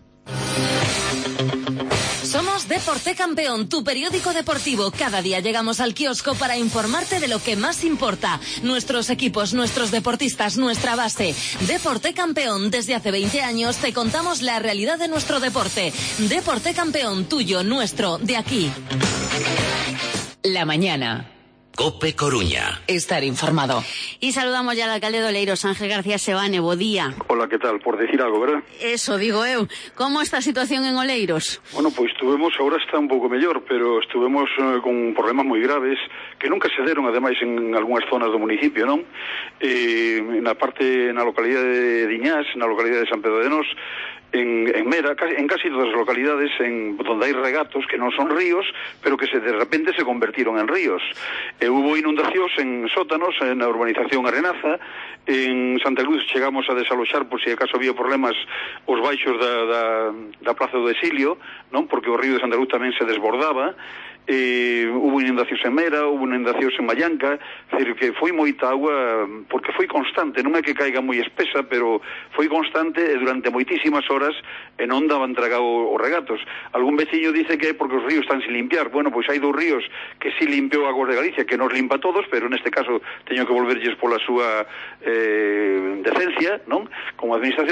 Somos Deporte Campeón, tu periódico deportivo. Cada día llegamos al kiosco para informarte de lo que más importa. Nuestros equipos, nuestros deportistas, nuestra base. Deporte Campeón, desde hace 20 años te contamos la realidad de nuestro deporte. Deporte Campeón, tuyo, nuestro, de aquí. La mañana. COPE Coruña. Estar informado. Y saludamos ya al alcalde de Oleiros, Ángel García Sebane. Bo día. Hola, ¿qué tal? Por decir algo, ¿verdad? Eso, digo eu. ¿Cómo está a situación en Oleiros? Bueno, pues ahora está un pouco mellor, pero estuvemos con problemas moi graves que nunca se deron, ademais, en algunhas zonas do municipio, non? Na localidade de Diñás, na localidade de San Pedro de Nós, en Mera, en casi todas as localidades donde hai regatos que non son ríos, pero que de repente se convertiron en ríos. Hubo inundacións en sótanos, na urbanización Arenaza, en Santa Cruz chegamos a desaloxar por si acaso había problemas os baixos da Praza do Exilio, non? Porque o río de Santa Cruz tamén se desbordaba. Hubo inundacións en Mera, hubo inundacións en Mallanca, é dicir, que foi moita agua, porque foi constante, non é que caiga moi espesa, pero foi constante e durante moitísimas horas e non daban tragado os regatos. Algún veciño dice que é porque os ríos están sin limpiar. Bueno, pois hai 2 ríos que sí limpiou a Aguas de Galicia, que nos limpa a todos, pero neste caso teño que volverlles pola súa decencia, non? Como administración,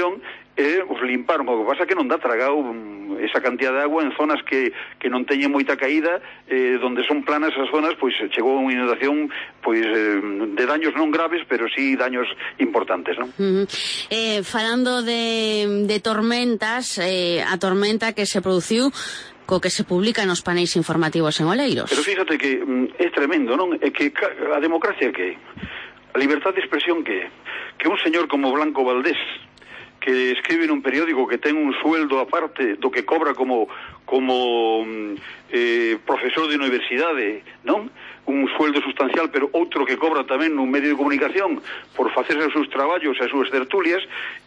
os limparon. O que pasa que non dá tragado esa cantidad de agua en zonas que non teñen moita caída, donde son planas as zonas, pois chegou unha inundación pois de daños non graves, pero sí daños importantes, non? Falando de tormentas, a tormenta que se produciu co que se publica nos paneis informativos en Oleiros. Pero fíjate que é tremendo, non? É que a democracia que a libertad de expresión que un señor como Blanco Valdés, que escribe nun periódico que ten un sueldo aparte do que cobra como profesor de universidade, non? Un sueldo sustancial, pero outro que cobra tamén nun medio de comunicación por facerse os seus traballos e as súas tertulias,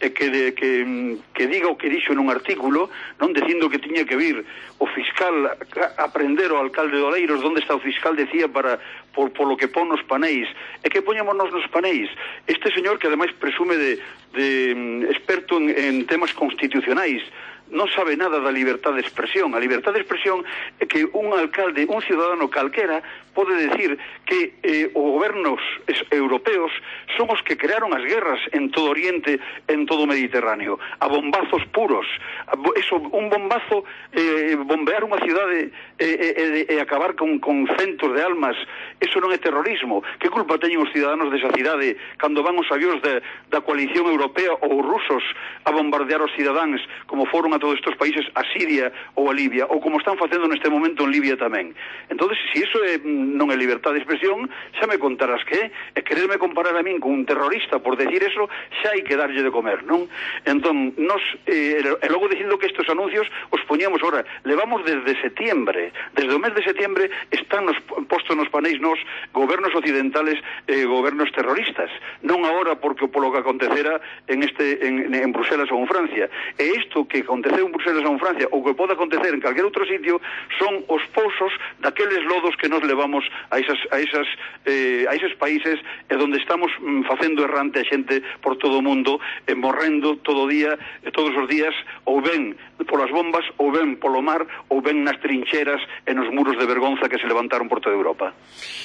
que diga o que dixo nun artículo, non, dicindo que tiña que vir o fiscal a prender o alcalde de Oleiros, onde está o fiscal, decía, por lo que pon nos paneis, e que poñémonos nos paneis. Este señor, que ademais presume de experto en temas constitucionais, non sabe nada da libertad de expresión. A libertad de expresión é que un alcalde, un ciudadano calquera, pode decir que os gobernos europeos son os que crearon as guerras en todo Oriente, en todo o Mediterráneo, a bombazos puros. Eso, un bombazo, bombear unha cidade e acabar con centos de almas, eso non é terrorismo. Que culpa teñen os ciudadanos desa cidade cando van os avións da coalición europea ou rusos a bombardear os cidadáns, como foron a todos estes países, a Siria ou a Libia, ou como están facendo neste momento en Libia tamén? Entonces, se iso non é libertad de expresión, xa me contarás que é quererme comparar a min con un terrorista por decir eso, xa hai que darlle de comer, non? Entón, nos, e logo dicindo que estes anuncios os poñemos ahora, levamos desde setembro, desde o mes de setembro están postos nos paneis nos gobernos occidentales e gobernos terroristas, non agora porque polo que acontecera en Bruselas ou en Francia. E isto que aconteceu en Bruselas ou en Francia, ou que pode acontecer en calquer outro sitio, son os pozos daqueles lodos que nos levamos a eses países e onde estamos facendo errante a xente por todo o mundo, morrendo todo día, todos os días, ou ben polas bombas, ou ben polo mar, ou ben nas trincheras e nos muros de vergonza que se levantaron por toda Europa.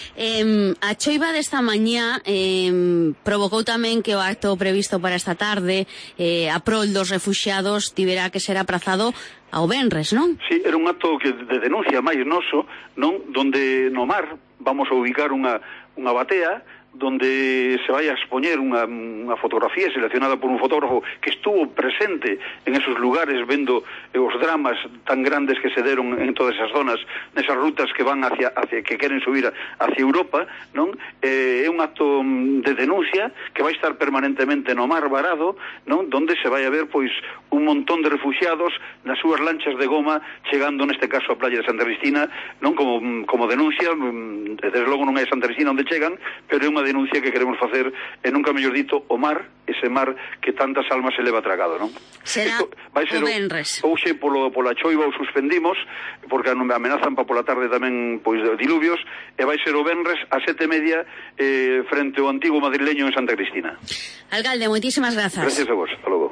A choiva desta mañá provocou tamén que o acto previsto para esta tarde a prol dos refuxiados tivera que ser aprazado ao venres, non? Sí, era un acto de denuncia máis noso, non? Donde no mar vamos a ubicar unha batea donde se vai a expoñer unha fotografía seleccionada por un fotógrafo que estuvo presente en esos lugares vendo os dramas tan grandes que se deron en todas esas zonas, nesas rutas que van hacia que queren subir hacia Europa, non? É un acto de denuncia que vai estar permanentemente no mar varado, non? Donde se vai a ver pois un montón de refugiados nas súas lanchas de goma chegando neste caso a playa de Santa Cristina, non? Como denuncia, desde logo non é Santa Cristina onde chegan, pero é unha denuncia que queremos facer e nunca mellor dito o mar, ese mar que tantas almas se leva tragado, non? Será vai ser o venres. Hoxe pola choiva o suspendimos porque amenazan para pola tarde tamén pois diluvios e vai ser o venres a 7:30 frente ao antigo madrileño en Santa Cristina. Alcalde, moitísimas grazas. Gracias a vos, hasta logo.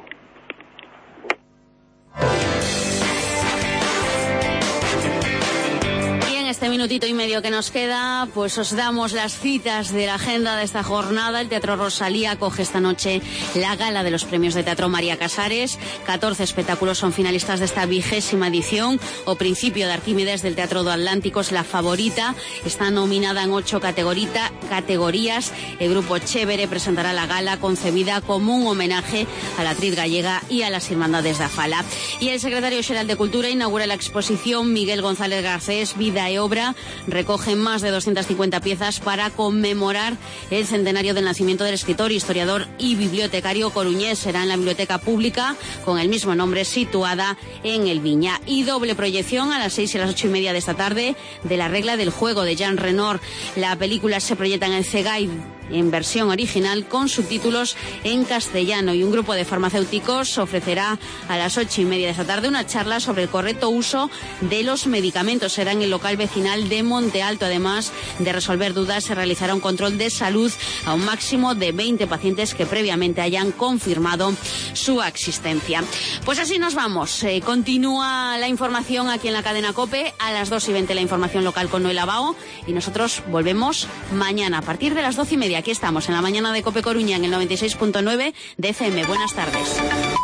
Este minutito y medio que nos queda, pues os damos las citas de la agenda de esta jornada. El Teatro Rosalía acoge esta noche la gala de los premios de teatro María Casares. 14 espectáculos son finalistas de esta 20ª edición. O Principio de Arquímedes del Teatro do Atlántico es la favorita. Está nominada en 8 categorías. El grupo Chévere presentará la gala concebida como un homenaje a la actriz gallega y a las Irmandades da Fala. Y el secretario xeral de Cultura inaugura la exposición Miguel González Garcés, Vida e Obra. Recoge más de 250 piezas para conmemorar el centenario del nacimiento del escritor, historiador y bibliotecario coruñés. Será en la biblioteca pública con el mismo nombre, situada en el Viña. Y doble proyección a las 6 y a las 8:30 de esta tarde de La regla del juego de Jean Renoir. La película se proyecta en el CEGAI en versión original con subtítulos en castellano, y un grupo de farmacéuticos ofrecerá a las 8:30 de esta tarde una charla sobre el correcto uso de los medicamentos. Será en el local vecinal de Monte Alto. Además de resolver dudas, se realizará un control de salud a un máximo de 20 pacientes que previamente hayan confirmado su existencia. Pues así nos vamos. Continúa la información aquí en la cadena COPE. A las 2:20 la información local con Noel Abao, y nosotros volvemos mañana a partir de las 12:30. Aquí estamos en la mañana de COPE Coruña en el 96.9 de FM. Buenas tardes.